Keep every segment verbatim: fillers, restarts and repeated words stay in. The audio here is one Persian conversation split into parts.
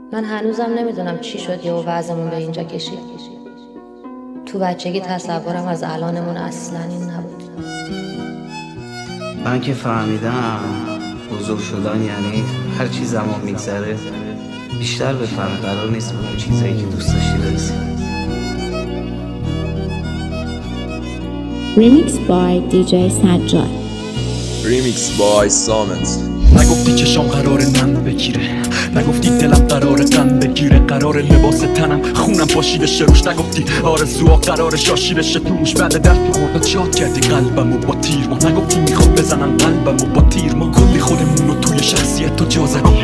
من هنوزم نمیدونم چی شد یهو وضعمون به اینجا کشید. تو بچگی تصورم از الانمون اصلا این نبود. من که فهمیدم بزرگ شدن یعنی هر چی زمان میگذره بیشتر بفهمی قرار نیست به اون چیزایی که دوست داشتی برسی. Remix by دی جی سجاد. Remix by سامت. نگفتی چشام قرار نم بگیره، نگفتی دلم قرار غم بگیره، قرار لباس تنم خونم پاشیده شه روش، نگفتی آرزوها قرار شاشیده شه توش. بعد درد خورده شاد کردی قلبمو با تیر ما، نگفتی میخواد بزنن قلبمو با تیر ما. کلی خودمونو توی شخصیت تو جا زدی،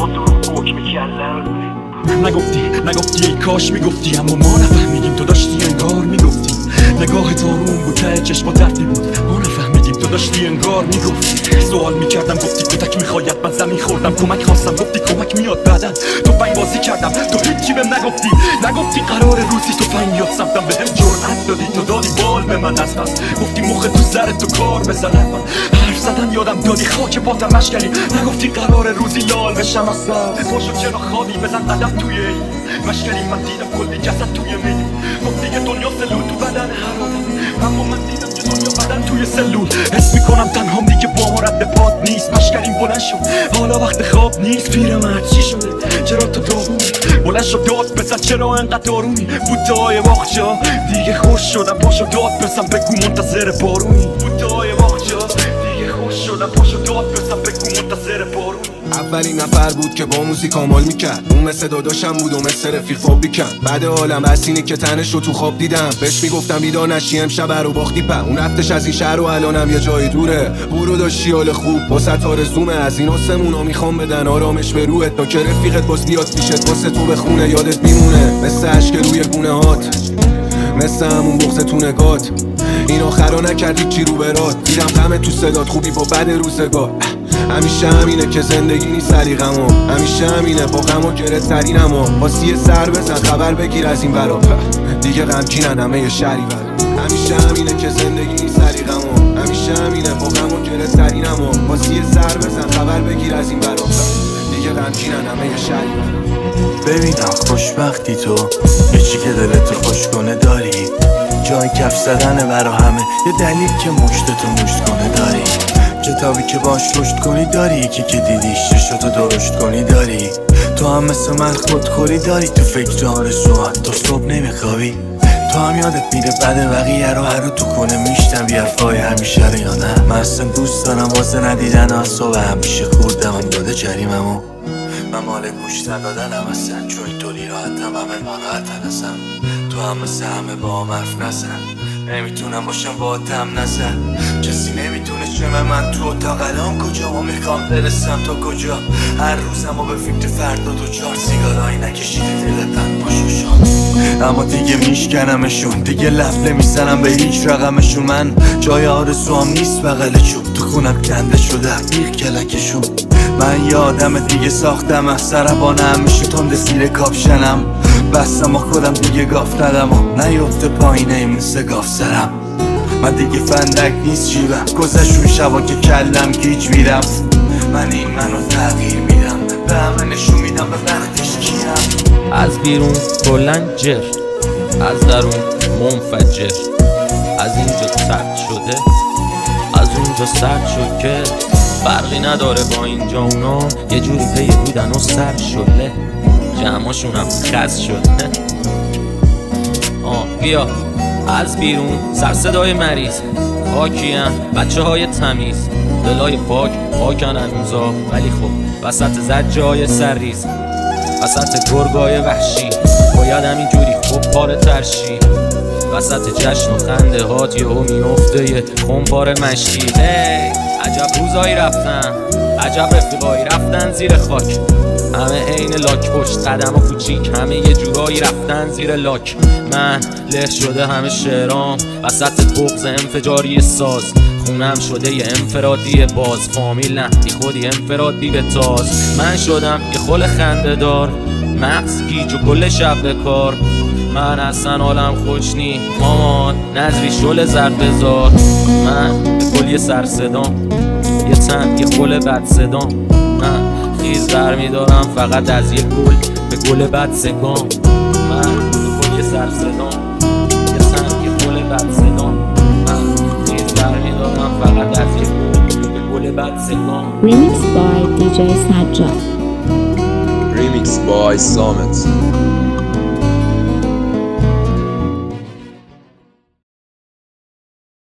نگفتی نگفتی ای کاش میگفتی، اما ما نفهمیدیم تو داشتی انگار میگفتی. نگاه تارون بود ته چشم دردی بود، ما نفهمیدیم تو داشتی انگار میگفتی. سوال میکردم گفتی کتک میخواید، من زمین خوردم کمک خواستم گفتی کمک میاد بعدن. تو فنگ بازی کردم تو هیچی بهم نگفتی، نگفتی قرار روزی تو فنگ یاد سمتم بهم جرأت دادی تو دادی بال به من از پس. گفتی مخ تو سر تو کار بزنم، من حرف زدن یادم دادی خاک پاتم مشکلی. نگفتی قرار روزی لال بشم از سر، پاشو چرا خالی بزن قدم توی این مشکلی. من دیدم کلی جسد توی میدی، گفتی که دنیا سلول تو بدن هر آدم، اما من دیدم که دنیا بدن توی سلول. حس میکنم تنهام دیگه با ما رد پاد نیست، مشکلیم بلند شد حالا وقت خواب نیست. پیرمرد چی شده چرا تو داغونی؟ بلند شد داد بزن چرا انقدر دارونی؟ بوته‌های باغچه دیگه خوش شدم، پاشو داد بزن بگو منتظر بارونی. بوته‌های باغچه دیگه خوش شدم، پاشو داد بزن بگو منتظر بارونی. اولین نفر بود که با موزیک آمال میکرد، اون مثل داداشم بود و مثل رفیق فابریکم. بعد عالم بسینی که تنش رو تو خواب دیدم، بهش میگفتم بیدار نشی امشب رو باختی په. اون رفتش از این شهر و الانم یه جای دوره، برو داشتی حال خوب واسه آرزومه. از این آسمونا میخوام بدن آرامش به روحت، تا که رفیقت باز بیاد پیشت واسه تو بخونه یادت میمونه. مثل عشق روی گونه هات، مثل همون بغض تو نگات، این آخرا نکردی چی رو برات. دیدم غم تو صدات خوبی با بد روزگار. همیشه همینه که زندگی نیست سلیقمو، همیشه همینه با غم و گره ترینمو. واسی سر بزن خبر بگیر از این برا، دیگه غمگینن همه یه شهری برا. همیشه همینه که زندگی نیست سلیقمو، همیشه همینه با غم و گره ترینمو. واسی سر بزن خبر بگیر از این برا، دیگه غمگینن همه یه شهری برا. ببینم خوشبختی تو یه چی که دلتو خوش کنه داری، جای کف زدنه برا همه، یه دلیل که مشتتو مشت کنه داری. کتابی که باش رشد کنی داری، یکی که دیدیش چشتو درشت کنی داری. تو هم مثل من خودخوری داری، تو فکر آرزوات تا صبح نمیخوابی. تو هم یادت میره بعد بقیه رو هر رو تو کنه میشتم بیرفای همیشه رو یا نه. من اصلا دوست دارم واسه ندیدن اصابه، همیشه خوردم هم داده جریممو. من مال گوش ندادنم اصلا، چون اینطوری راحتم همه ناراحتن اصلا. تو هم مثل همه با هم حرف نزن، نمیتونم باشم با تم نزن. کسی نمیتونه شمه من تو اتاق الان کجا و میخوام برسم تا کجا. هر روزم و به فکر فردا دو چار سیگارایی نکشیده دلتن باشوشان. اما دیگه میشکنمشون، دیگه لب نمیزنم به هیچ رقمشون. من جای آرزوام نیست بغل چوب، تو خونم کنده شده بیخ کلکشون. من یادم دیگه ساختم از سربانه همیشه تنده زیر کاپشنم. بستم و خودم دیگه گاف ندم و نیفته پایینه مثل گاف سرم. من دیگه فندک نیست جیبم، گذشون شبا که کلم گیج میرم. من این منو تغییر میدم، به همه نشون میدم به وقتش کیم. از بیرون کلن جر، از درون منفجر. از اینجا سرد شده، از اونجا سرد شد که فرقی نداره با اینجا. اونا یه جوری پی بودن و سر شده، جمعاشون هم خز شد. آه بیا از بیرون سر صدای مریض، خاکیم بچه های تمیز، دلای پاک پاکن هنوزا، ولی خب وسط زجای سرریز، وسط گرگای وحشی باید همینجوری خوب پاره ترشی. وسط جشن و خنده هات یهو میفته یه خونپاره مشتی. هی عجب روزایی رفتن، عجب رفیقایی رفتن زیر خاک. همه عین لاک پشت قدم و کوچیک، همه یه جورایی رفتن زیر لاک. من له شده همه شعرام وسط بغض انفجاری ساز. خونم شده یه انفرادی باز، فامیل نه بی خودی انفرادی به تاز. من شدم یه خل خنده دار، مغز گیج و کل شب به کار. من اصلا حالم خوش نی مامان، نظری شل زرد بزار. من به کل یه سر صدام، یه تن یه خل بد صدام. من خیز برمیدارم فقط از یک گل به گل بد سگام. من گل سر صدام یه سنگ گل بد صدام. من خیز برمیدارم فقط از یک گل به گل بد سگام. Remix by دی جی Sajjad. Remix by Samet.